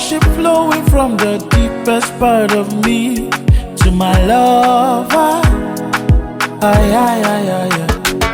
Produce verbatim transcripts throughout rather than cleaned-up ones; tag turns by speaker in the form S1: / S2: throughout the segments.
S1: worship flowing from the deepest part of me to my lover. Ay, ay, ay, ay, ay.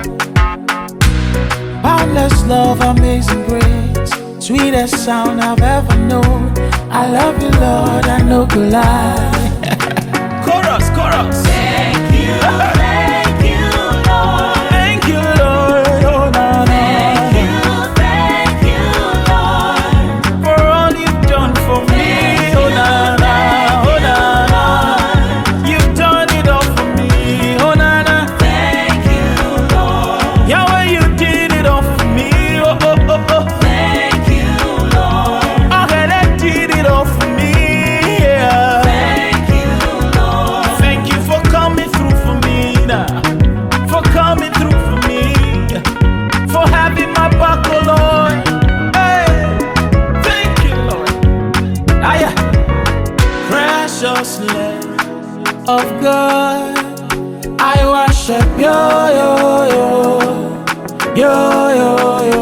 S1: Boundless love, amazing grace, sweetest sound I've ever known. I love you, Lord, I no go lie. Chorus, chorus.
S2: Thank you, thank you, Lord.
S1: Thank you, Lord. Oh, na, na.
S2: Thank you, thank you, Lord.
S1: For all you've done for me. Oh, na, na. Oh, na, na. You've done it all for me. Oh, na, na.
S2: Thank you, Lord.
S1: Yahweh, you did it all for me. Oh, oh, oh, oh.
S2: Thank you, Lord.
S1: I had I did it all for me. Yeah.
S2: Thank you, Lord.
S1: Thank you for coming through for me now. For coming through for me. For having my back, oh Lord. Hey. Thank you, Lord. Ah, yeah. Precious Lamb of God, I worship you, yo, yo, yo, yo, yo.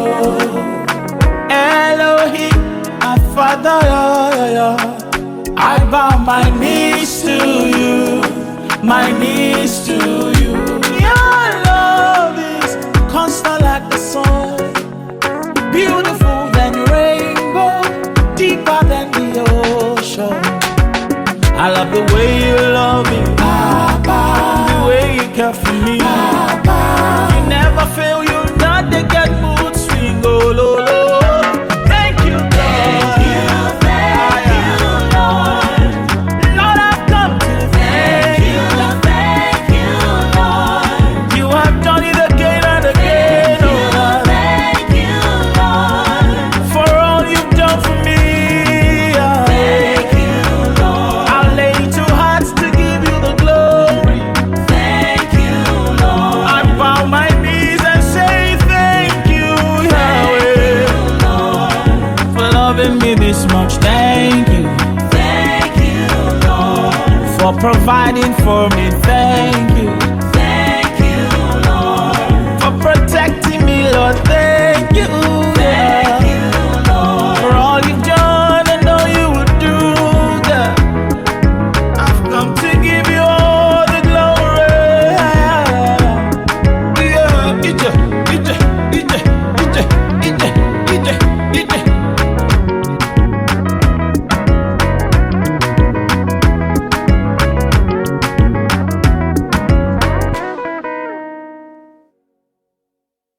S1: Elohim, my Father, yo, yo, yo. I bow my knees to you, my knees to you. Your love is constant like the sun, beautiful than rainbow, deeper than the ocean. I love the way you love me, Papa, the way you care for me, Papa. You never fail, you not they get mood swing, oh, lo, lo. Thank you,
S2: Thank you, thank you, Lord.
S1: Lord, I've come to
S2: Thank you, thank you, Lord.
S1: You have done it again and again, oh Lord.
S2: Thank you, Lord.
S1: For all you've done for me. Yeah.
S2: Thank you, Lord.
S1: I'll lay two hearts to give you the glory.
S2: Thank you, Lord.
S1: I bow my knees and say thank you, Yahweh,
S2: Lord.
S1: for loving me this much. Thank you
S2: Thank you, Lord.
S1: for providing for me. Thank you.